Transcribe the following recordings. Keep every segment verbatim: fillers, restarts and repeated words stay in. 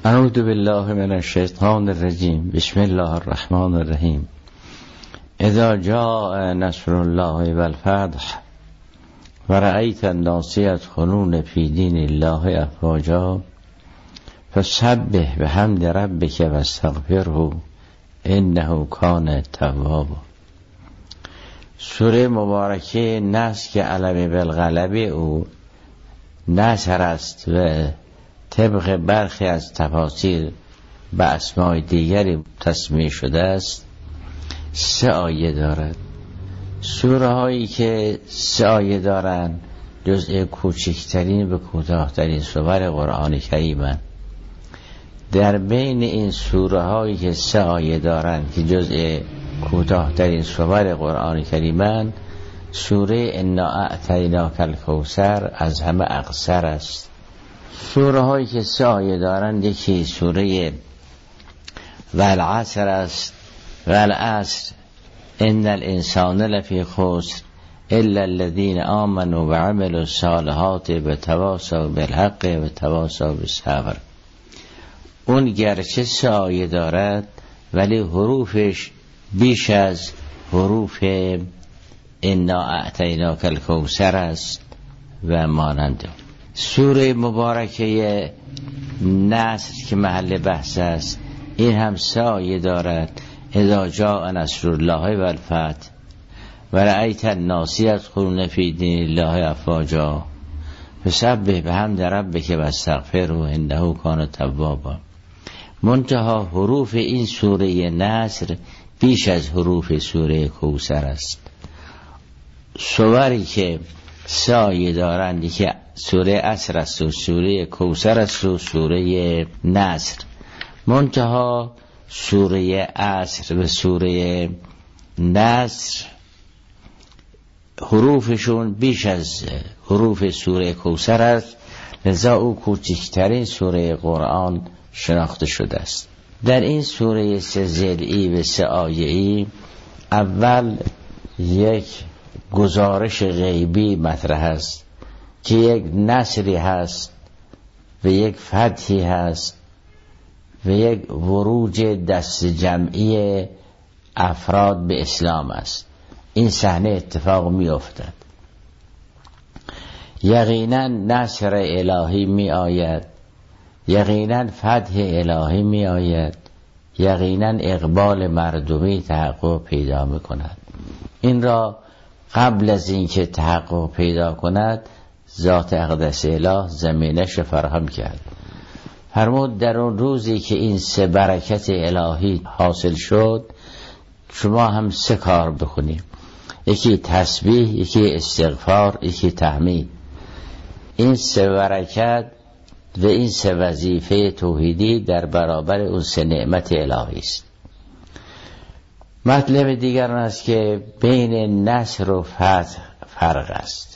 اعوذ بالله من الشیطان الرجیم. بسم الله الرحمن الرحیم. اذا جاء نصر الله والفتح ورأیت الناس يدخلون فی دین الله افواجا فسبح بحمد ربک واستغفره انه کان توابا. سوره مبارکه نصر که علم بالغلبه او نصر است و طبق برخی از تفاسیر به اسمای دیگری تسمیه شده است. سه آیه دارد. سوره هایی که سه آیه دارند جزء کوچکترین و کوتاهترین سور قرآن کریمند. در بین این سوره هایی که سه آیه دارند که جزء کوتاهترین سور قرآن کریمند، سوره انا اعطیناک الکوثر از همه اقصر است. سوره هایی که سه آیه دارند یکی سوره والعصر است. والعصر ان الانسان لفی خسر الا الذین آمنوا وعملوا الصالحات وتواصوا بالحق وتواصوا بالصبر. اون گرچه سه آیه دارد ولی حروفش بیش از حروف انا اعطیناک الکوثر است و مانند. سوره مبارکه نصر که محل بحث است این هم سه آیه دارد. اذا جاء نصر الله والفتح ورأیت الناس يدخلون فی دین الله افواجا فسبح بحمد ربک واستغفره انه کان توابا. منتها حروف این سوره نصر بیش از حروف سوره کوثر است. سوری که سه آیه دارند که سوره عصر است و سوره کوثر است و سوره نصر. منتها سوره عصر و سوره نصر حروفشون بیش از حروف سوره کوثر است، لذا او کوچکترین سوره قرآن شناخته شده است. در این سوره سه ضلعی و سه آیه‌ای اول یک گزارش غیبی مطرح است که یک نصری هست و یک فتحی هست و یک وروج دست جمعی افراد به اسلام است. این صحنه اتفاق می افتد. یقینا نصر الهی می آید، یقینا فتح الهی می آید، یقینا اقبال مردمی تحقق پیدا می کند. این را قبل از اینکه تحقق پیدا کند ذات اقدس اله زمینش فراهم کرد. فرمود در اون روزی که این سه برکت الهی حاصل شد شما هم سه کار بکنید: یکی تسبیح، یکی استغفار، یکی تحمید. این سه برکت و این سه وظیفه توحیدی در برابر اون سه نعمت الهی است. مطلب دیگر است که بین نصر و فتح فرق است.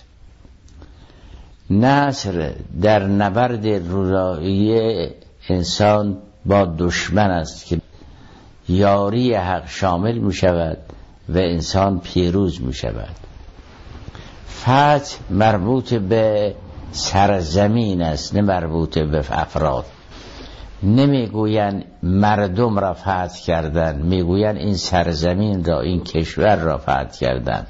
نصر در نبرد روایی انسان با دشمن است که یاری حق شامل می شود و انسان پیروز می شود. فتح مربوط به سرزمین است، نه مربوط به افراد. نمی گوین مردم را فتح کردن، می گوین این سرزمین را، این کشور را فتح کردن.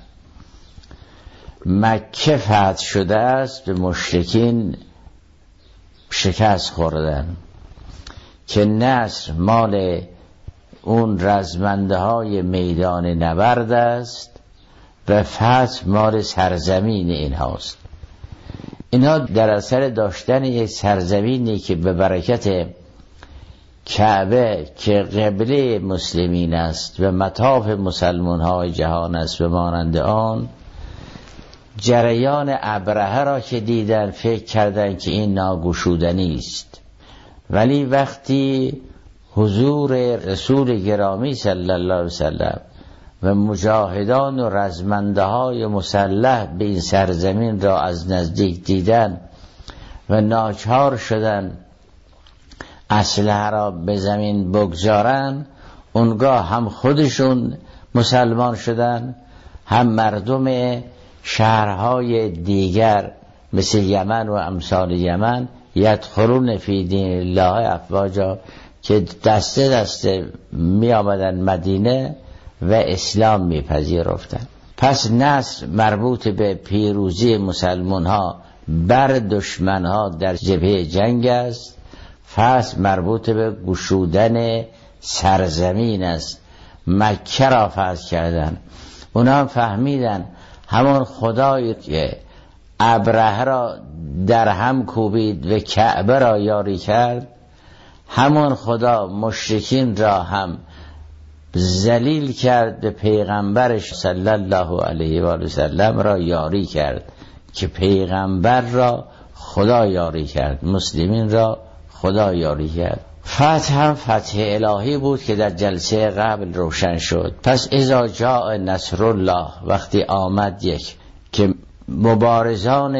مکه فتح شده است، به مشرکین شکست خوردن که نصر مال اون رزمنده های میدان نبرد است و فتح مال سرزمین این هاست. اینها در اثر داشتن یک سرزمینی که به برکت کعبه که قبله مسلمین است و مطاف مسلمان های جهان است و مانند آن، جریان ابرهه را که دیدن فکر کردن که این ناگشودنی است، ولی وقتی حضور رسول گرامی صلی الله علیه وسلم و مجاهدان و رزمنده های مسلح به این سرزمین را از نزدیک دیدن و ناچار شدن اسلحه را به زمین بگذارن، اونگاه هم خودشون مسلمان شدن، هم مردم شهرهای دیگر مثل یمن و امثال یمن یدخلون فی دین الله افواجا، که دسته دسته می آمدن مدینه و اسلام می پذیرفتن. پس نصر مربوط به پیروزی مسلمان ها بر دشمن ها در جبهه جنگ است، فتح مربوط به گشودن سرزمین است. مکه را فتح کردن، اونا هم فهمیدن همون خدایی که ابرهه را در هم کوبید و کعبه را یاری کرد، همون خدا مشرکین را هم ذلیل کرد، به پیغمبرش صلی الله علیه و آله و سلم را یاری کرد، که پیغمبر را خدا یاری کرد، مسلمین را خدا یاری کرد. فتح هم فتح الهی بود که در جلسه قبل روشن شد. پس اذا جاء نصر الله، وقتی آمد یک که مبارزان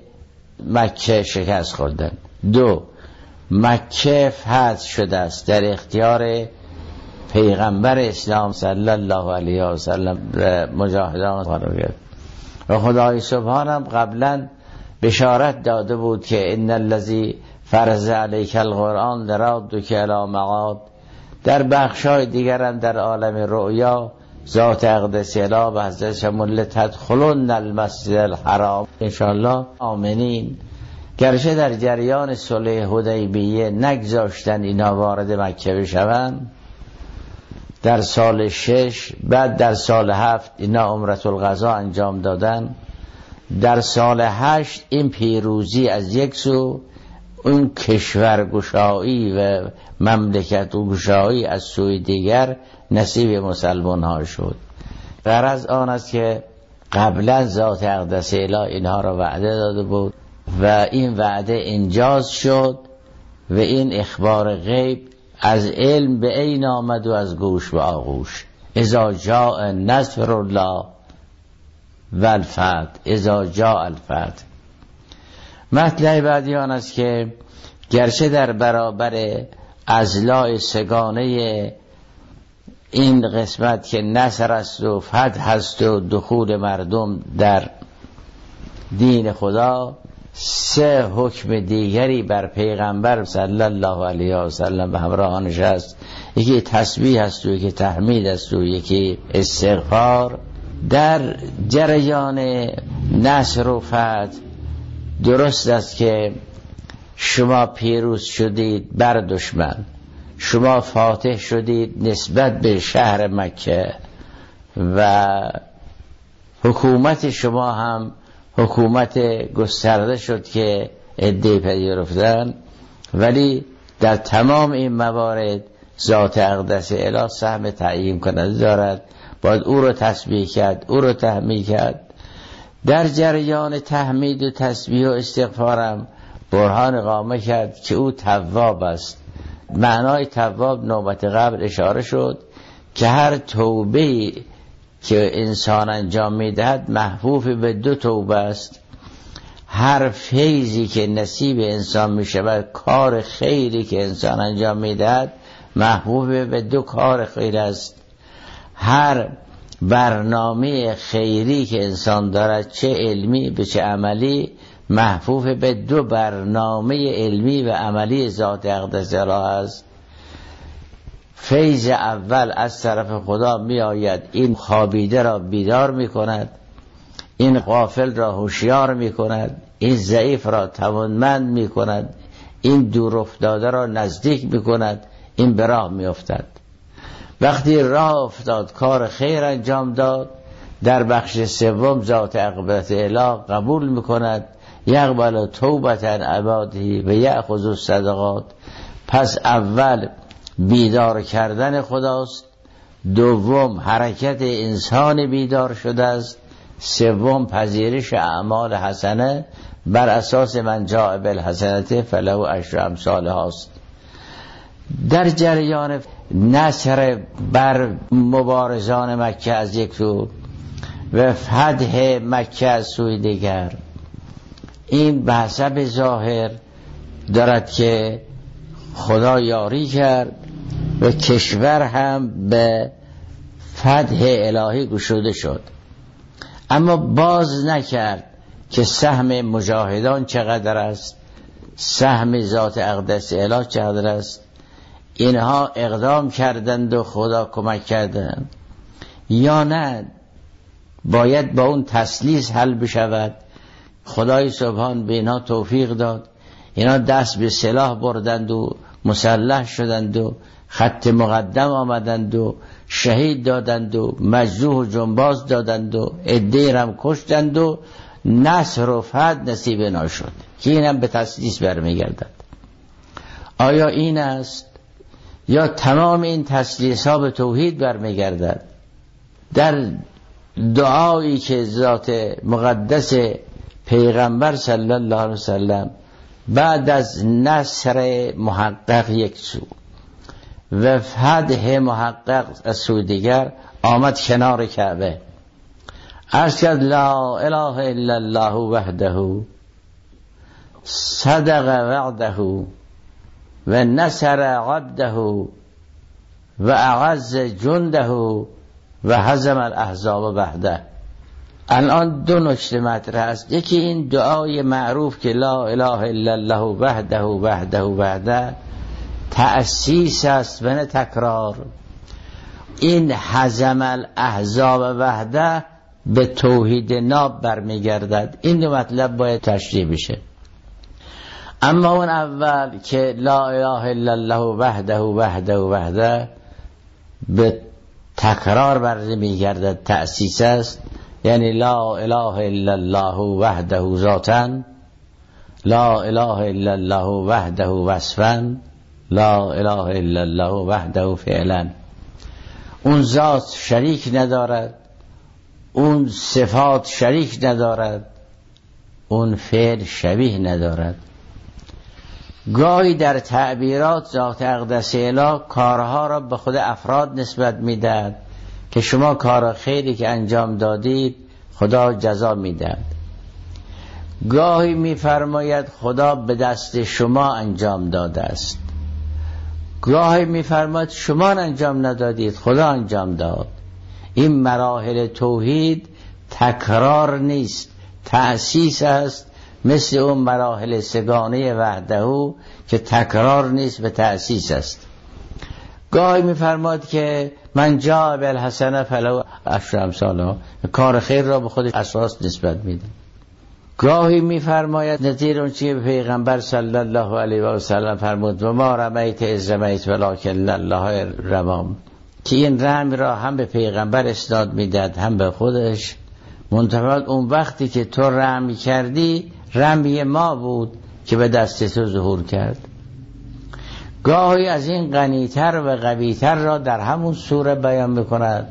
مکه شکست خوردن، دو مکه فتح شده است در اختیار پیغمبر اسلام صلی الله علیه و سلم مجاهدان قرار گرفت. و خدای سبحان هم قبلا بشارت داده بود که ان الذی فرض علیک القرآن لرادک الی معاد. در بخشای دیگر هم در عالم رؤیا ذات اقدس اله و حضرت شمول تدخلون المسجد الحرام انشاءالله آمنین. گرچه در جریان صلح حدیبیه نگذاشتن اینا وارد مکه بشوند، در سال شش، بعد در سال هفت اینا عمرة القضا انجام دادن، در سال هشت این پیروزی از یک سو، اون کشورگشایی و مملکت گشایی از سوی دیگر نصیب مسلمان ها شد. غرض آن است که قبلا ذات اقدس اله اینها را وعده داده بود و این وعده انجاز شد و این اخبار غیب از علم به عین آمد و از گوش به آغوش. اذا جاء نصر الله و الفتح، اذا جاء الفتح. مطلب بعدی آن است که گرچه در برابر اضلاع سگانه این قسمت که نصر است و فتح است و دخول مردم در دین خدا، سه حکم دیگری بر پیغمبر صلی الله علیه و سلم و همراهانش است. یکی تسبیح است و یکی تحمید است و یکی استغفار. در جریان نصر و فتح درست است که شما پیروز شدید بر دشمن، شما فاتح شدید نسبت به شهر مکه و حکومت شما هم حکومت گسترده شد که عده پذیرفتن، ولی در تمام این موارد ذات اقدس اله سهم تعیین کننده دارد. باید او رو تسبیح کرد، او رو تحمید کرد. در جریان تحمید و تسبیح و استغفارم برهان اقامه کرد که او تواب است. معنای تواب نوبت قبل اشاره شد که هر توبه که انسان انجام میدهد محفوف به دو توبه است. هر فیضی که نصیب انسان میشود، کار خیری که انسان انجام میدهد محفوف به دو کار خیر است. هر برنامه خیری که انسان دارد، چه علمی به چه عملی، محفوف به دو برنامه علمی و عملی ذات اقدس اله است. فیض اول از طرف خدا می آید، این خوابیده را بیدار می کند، این غافل را هوشیار می کند، این ضعیف را توانمند می کند، این دور افتاده را نزدیک می کند، این به راه می افتد. وقتی راه افتاد، کار خیر انجام داد، در بخش سوم ذات اقدس اله قبول می کند، یقبل توبة عباده و یأخذ الصدقات. پس اول بیدار کردن خداست، دوم حرکت انسان بیدار شده است، سوم پذیرش اعمال حسنه بر اساس من جاء بالحسنة فله عشر امثالها است. در جریان نصر بر مبارزان مکه از یک سو و فتح مکه از سوی دیگر، این به حسب ظاهر دارد که خدا یاری کرد و کشور هم به فتح الهی گشوده شد، اما باز نکرد که سهم مجاهدان چقدر است، سهم ذات اقدس الهی چقدر است؟ اینها اقدام کردند و خدا کمک کردند یا نه باید با اون تسلیس حل بشود؟ خدای سبحان به اینها توفیق داد، اینا دست به سلاح بردند و مسلح شدند و خط مقدم آمدند و شهید دادند و مجروح و جنباز دادند و عده‌ای هم کشتند و نصر و فتح نصیب اینا شد که اینم به تسلیس برمیگردد. آیا این است یا تمام این تسلیس ها به توحید برمیگردد؟ در دعایی که ذات مقدس پیغمبر صلی الله علیه وسلم بعد از نصر محقق یک سو و فتح محقق از سوی دیگر آمد کنار کعبه، عرض کرد لا اله الا الله وحده صدق وعده و نصر عبده و اعز جنده و هزم الاحزاب وحده. الان دو نکته مطرح است. یکی این دعای معروف که لا اله الا الله وحده وحده وحده تأسیس است و نه تکرار. این هزم الاحزاب وحده به توحید ناب برمیگردد. این دو مطلب باید تشریح بشه. اما اون اول که لا اله الا الله وحده وحده وحده به تکرار برمیگردد، تأسیس است، یعنی لا اله الا الله وحده ذاتا، لا اله الا الله وحده وصفا، لا اله الا الله وحده فعلا. اون ذات شریک ندارد، اون صفات شریک ندارد، اون فعل شبیه ندارد. گاهی در تعبیرات ذات اقدس الهی کارها را به خود افراد نسبت میدهد که شما کار خیری که انجام دادید خدا جزا میدهد. گاهی میفرماید خدا به دست شما انجام داده است. گاهی میفرماید شما انجام ندادید، خدا انجام داد. این مراحل توحید تکرار نیست، تأسیس است، مثل اون مراحل سگانه وحده که تکرار نیست به تأسیس است. گاهی میفرماد که من جا بالحسنه فلو عشر امثالها، کار خیر را به خودش اساس نسبت میده. گاهی میفرماید نظیر اون چیه به پیغمبر صلی الله علیه و سلم فرمود و ما رمیت از رمیت ولکن الله رمام، که این رمی را هم به پیغمبر اسناد میداد هم به خودش. منتفعات اون وقتی که تو رمی کردی رمی ما بود که به دست تو ظهور کرد. گاهی از این غنیتر و قویتر را در همون سوره بیان میکند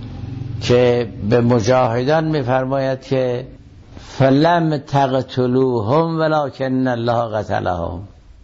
که به مجاهدان میفرماید که فلم تقتلوهم ولکن الله قتلهم.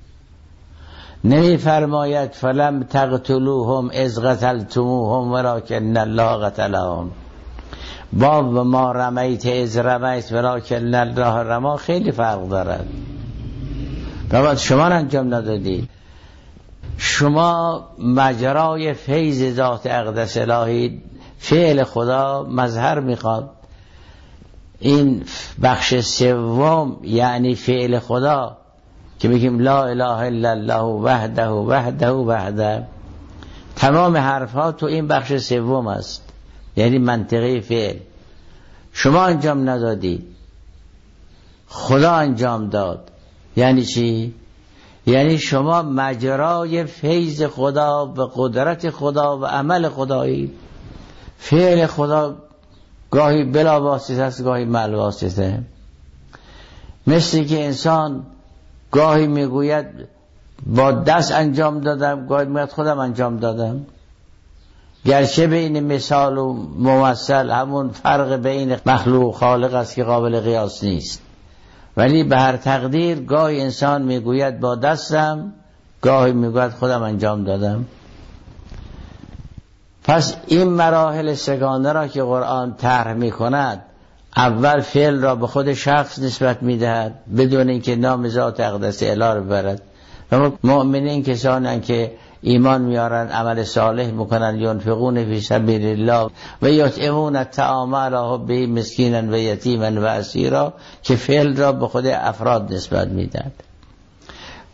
نمیفرماید فلم تقتلوهم اذ قتلتموهم ولکن الله قتلهم. با ما رمیت اذ رمیت ولکن الله رما خیلی فرق دارد. بعد شما انجام ندادید. شما مجرای فیض ذات اقدس الهی فعل خدا مظهر میخواد. این بخش سوم یعنی فعل خدا که میگیم لا اله الا الله وحده وحده وحده، تمام حرفها تو این بخش سوم است، یعنی منطقه فعل. شما انجام ندادید، خدا انجام داد. یعنی چی؟ یعنی شما مجرای فیض خدا و قدرت خدا و عمل خدایی. فعل خدا گاهی بلا واسطه است، گاهی مع واسطه. مثل که انسان گاهی میگوید با دست انجام دادم، گاهی میگوید خودم انجام دادم. گرچه بین مثال و ممثل همون فرق بین مخلوق و خالق است که قابل قیاس نیست، ولی به هر تقدیر گاهی انسان میگوید با دستم، گاهی میگوید خودم انجام دادم. پس این مراحل سگانه را که قرآن طرح میکند، اول فعل را به خود شخص نسبت میدهد بدون اینکه نام ذات اقدس الهی را ببرد. و مؤمنین کسانی که ایمان میارن، عمل صالح میکنن، ينفقون فی سبیل الله و یطعمون الطعام علی حبه مسکینا و یتیما و اسیرا، که فعل را به خود افراد نسبت میدهد.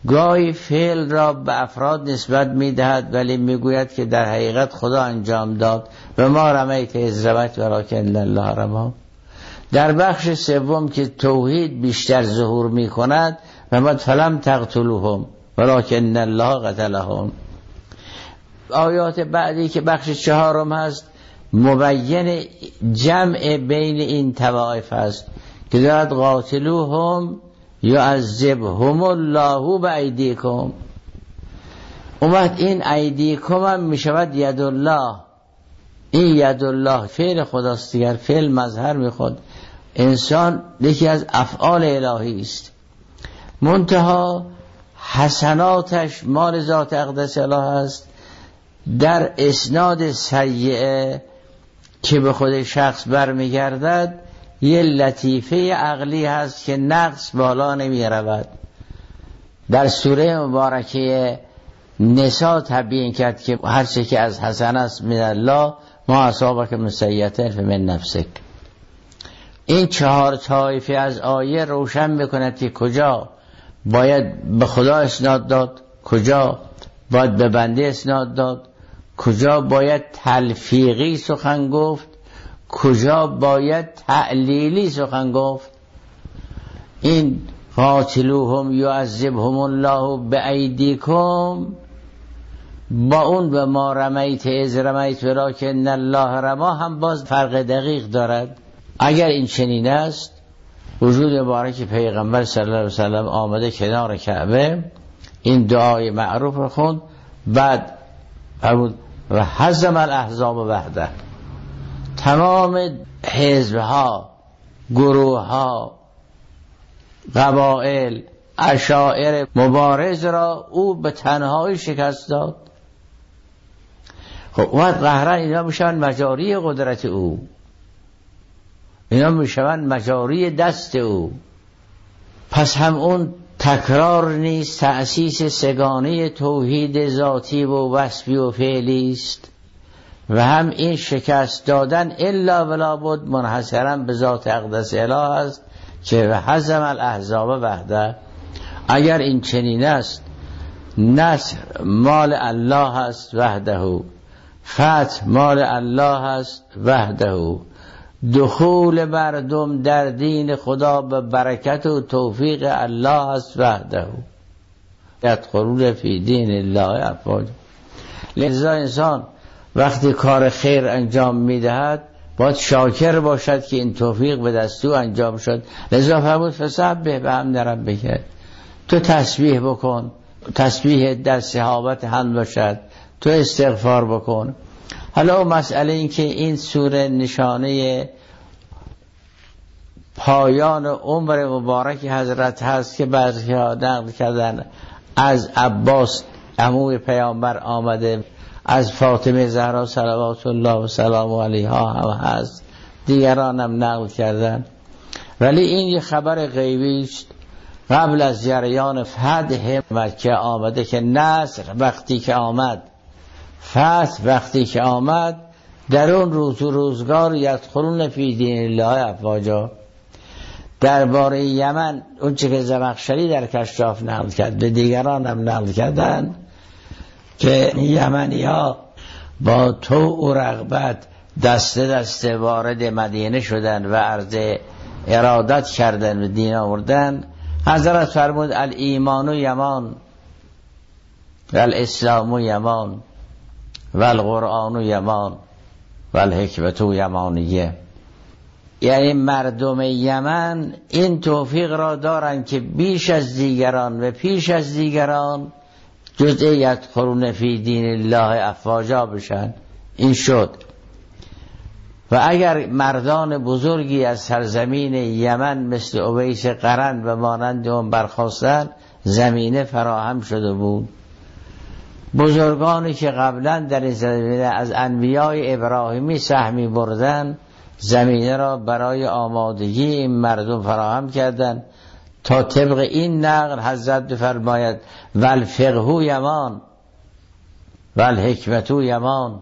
گاهی فعل را به افراد نسبت میدهد ولی میگوید که در حقیقت خدا انجام داد و ما رمیت اذ رمیت ولکن الله رمی. در بخش سوم که توحید بیشتر ظهور میکند و فلم تقتلوهم ولکن الله قتلهم. آیات بعدی که بخش چهارم هست مبین جمع بین این طوائف است که دارد قاتلوهم یعذبهم الله بایدیکم. اومد این ایدیکم هم میشود ید الله. این ید الله فعل خداست دیگر، فعل مظهر میخواد. انسان یکی از افعال الهی است، منتها حسناتش مال ذات اقدس الله است. در اسناد سیئه که به خود شخص برمیگردد یه لطیفه عقلی هست که نقص بالا نمی رود. در سوره مبارکه نساء تبیین کرد که هر چه که از حسن است من الله ما اصابک من سیئة فمن نفسک. این چهار طایفه از آیه روشن میکند که کجا باید به خدا اسناد داد، کجا باید به بنده اسناد داد، کجا باید تلفیقی سخن گفت، کجا باید تعلیلی سخن گفت. این قاتلوهم یعذبهم الله بایدیکم با اون به ما رمیت اذ رمیت ولکن الله رمی هم باز فرق دقیق دارد. اگر این چنین است وجود مبارک پیغمبر صلی الله علیه وسلم آمده کنار کعبه این دعای معروف رو خوند، بعد فرمود و هزم الاحزاب وحده. تمام حزبها، گروهها، قبائل، اشاعره مبارز را او به تنهایی شکست داد. خب وقت قهرن اینا میشن مجاری قدرت او، اینا میشن مجاری دست او. پس هم اون تکرار نیست، تأسیس سگانه توحید ذاتی و وصفی و فعلی است، و هم این شکست دادن الا ولا بد منحصرا به ذات اقدس اله است که هزم الاحزاب وحده. اگر این چنین است نصر مال الله است وحده، فتح مال الله است وحده، دخول مردم در دین خدا به برکت و توفیق الله است وحده، یدخلون فی دین الله افواجا. لذا انسان وقتی کار خیر انجام میدهد باید شاکر باشد که این توفیق به دست او انجام شد. لذا فرمود فسبح بحمد ربک، تو تسبیح بکن، تسبیح در صحابت هم باشد، تو استغفار بکن. حالا مسئله این که این سوره نشانه پایان عمر مبارک حضرت هست که بعضی ها نقل کردن از عباس عموی پیامبر آمده، از فاطمه زهرا صلوات الله و سلام علیها هم هست، دیگران هم نقل کردن. ولی این یه خبر غیبی است. قبل از جریان فتح مکه آمده که نصر وقتی که آمد، فتح وقتی که آمد، در اون روز و روزگار یدخلون فی دین الله افواجا. درباره یمن اون چه که زمخشری در کشاف نقل کرد، به دیگران هم نقل کردن که یمنی ها با طوع و رغبت دسته دسته وارد مدینه شدن و عرض ارادت کردن و دین آوردن. حضرت فرمود الایمان و یمان و الاسلام و یمان و القرآن و یمان و الحکمت و یمانیه. یعنی مردم یمن این توفیق را دارن که بیش از دیگران و پیش از دیگران جزء یدخلون فی دین الله افواجا بشن. این شد. و اگر مردان بزرگی از سرزمین یمن مثل اویس قرن و مانند اون برخاستن، زمینه فراهم شده بود. بزرگانی که قبلا در این زمینه از انبیای ابراهیمی سهمی بردن، زمینه را برای آمادگی این مردم فراهم کردن تا طبق این نقل حضرت بفرماید والفقه یمان والحکمت یمان.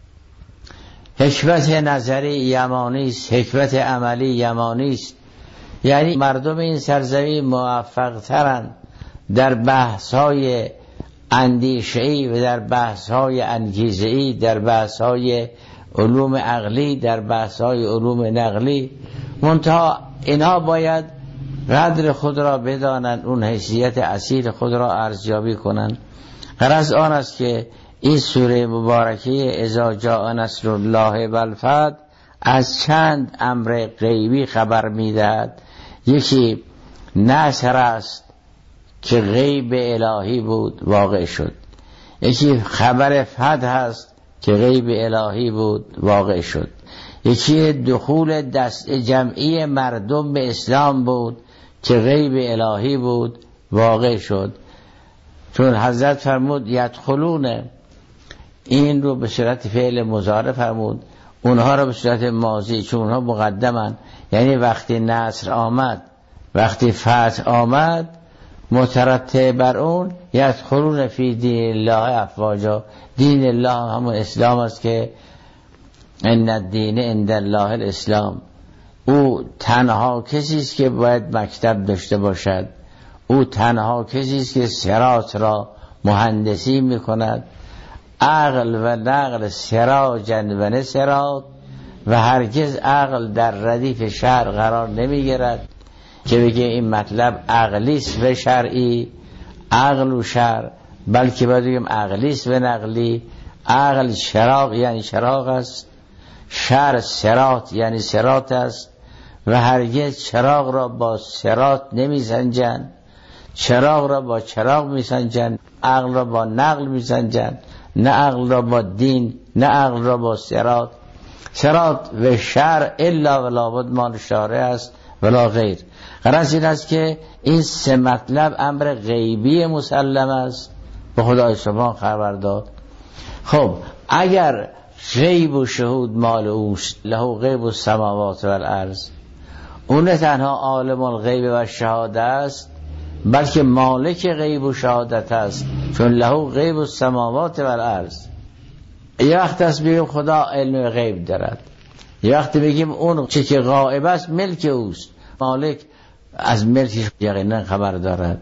حکمت نظری یمانی است، حکمت عملی یمانی است. یعنی مردم این سرزمین موفق ترند در بحث‌های اندیشه‌ای و در بحث‌های انگیزه‌ای، در بحث‌های علوم عقلی، در بحث‌های علوم نقلی، منتها اینها باید قدر خود را بدانند، اون حیثیت اصیل خود را ارزیابی کنند. غرض آن است که این سوره مبارکه اذا جاء نصر الله والفتح از چند امر غیبی خبر میدهد. یکی نصر است که غیب الهی بود واقع شد، یکی خبر فتح است که غیب الهی بود واقع شد، یکی دخول دست جمعی مردم به اسلام بود که غیب الهی بود واقع شد. چون حضرت فرمود یدخلون، این رو به صورت فعل مضارع فرمود، اونها رو به صورت ماضی، چون اونها مقدمن، یعنی وقتی نصر آمد، وقتی فتح آمد، مترتب بر اون یدخلون فی دین الله افواجا. دین الله همون اسلام است که ان الدین عند الله الاسلام. او تنها کسی است که باید مکتب داشته باشد، او تنها کسی است که صراط را مهندسی میکند. عقل و نقل سراجا و نسرات، و هرگز عقل در ردیف شرع قرار نمیگیرد که بگه این مطلب عقلیست و شرعی، عقل و شرع، بلکه باید بگیم عقلیست و نقلی. عقل چراغ یعنی چراغ است، شرع صراط یعنی صراط است، و هرگز چراغ را با صراط نمی سنجند، چراغ را با چراغ می سنجند، عقل را با نقل می سنجند، نه عقل را با دین، نه عقل را با صراط. صراط و شرع الا و لابد مال شارع است ولا غیر. غرض این است که این سه مطلب امر غیبی مسلم است، به خدای سبحان خبر داد. خب اگر غیب و شهود مال اوست، له غیب السماوات و الارض، اون تنها عالم الغیب و شهادت است، بلکه مالک غیب و شهادت است، چون له غیب السماوات و الارض. یه وقت است بگیم خدا علم غیب دارد، یه وقت بگیم اون چه که غائب است ملک اوست، مالک از ملکش یقینا خبر دارد.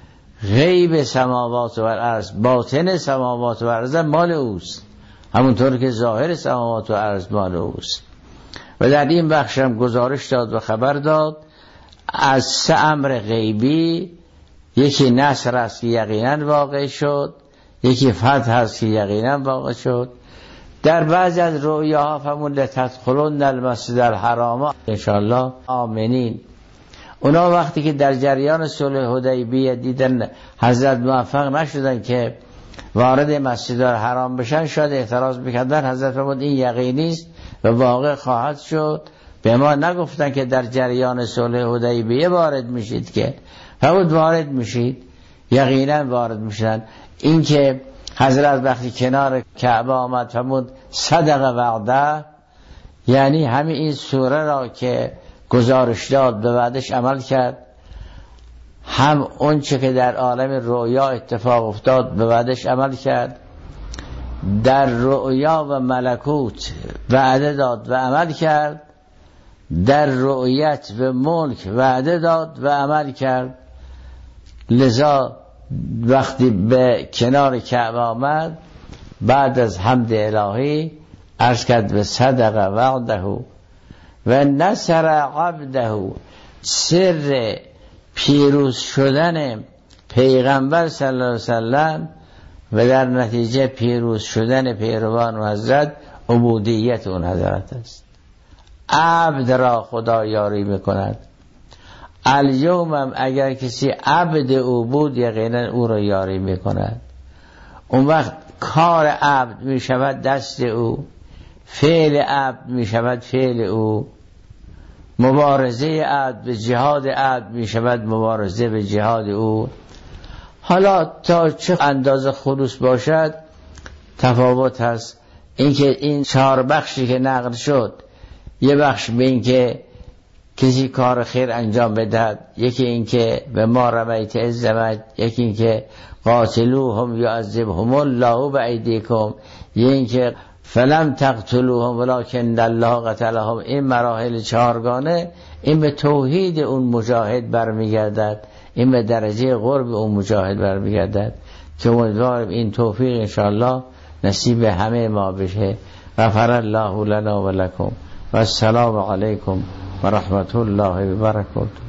غیب سماوات و الارض، باطن سماوات و الارض مال اوست، همونطور که ظاهر سماوات و الارض مال اوست. و در این بخش هم گزارش داد و خبر داد از سه امر غیبی. یکی نصر است که یقینا واقع شد، یکی فتح است که یقینا واقع شد. در بعضی از رؤیاها فرمود لتدخلن المسجد الحرام انشاءالله آمنین. اونا وقتی که در جریان صلح حدیبیه دیدن حضرت موفق نشدن که وارد مسجد الحرام بشن، شاید اعتراض میکردن. حضرت فرمود این یقینی است و واقع خواهد شد. به ما نگفتن که در جریان صلح حدیبیه وارد میشید، که فرمود وارد میشید، یقینا وارد میشن. این که حضرت وقتی کنار کعبه آمد فرمود صدق وعده، یعنی همین این سوره را که گزارش داد به وعدش عمل کرد، هم اون چه که در عالم رؤیا اتفاق افتاد به وعدش عمل کرد. در رؤیا و ملکوت وعده داد و عمل کرد، در رؤیت و ملک وعده داد و عمل کرد. لذا وقتی به کنار کعبه آمد، بعد از حمد الهی عرض کرد به صدق وعده و نصر عبده. سر پیروز شدن پیغمبر صلی الله علیه وسلم و در نتیجه پیروز شدن پیروان و حضرت عبودیت اون حضرت است. عبد را خدا یاری میکند. الیوم هم اگر کسی عبد او بود یقینا او را یاری میکند. اون وقت کار عبد میشود دست او، فعل عبد میشود فعل او، مبارزه عبد به جهاد عبد میشود مبارزه به جهاد او. حالا تا چه اندازه خلوص باشد تفاوت هست. اینکه این چهار بخشی که نقل شد، یه بخش به این که کسی کار خیر انجام بدهد، یکی این که به ما رمیت اذ رمیت، یکی این که قاتلوهم یعذبهم الله بایدیکم، یکی این که فلم تقتلوهم ولکن الله قتلهم. این مراحل چهارگانه این به توحید اون مجاهد برمیگردد. این به درجه قرب اون مجاهد برمیگردد که امیدوارم این توفیق انشاءالله نصیب همه ما بشه. غفر الله لنا و لکم و السلام علیکم و رحمت الله و برکاته.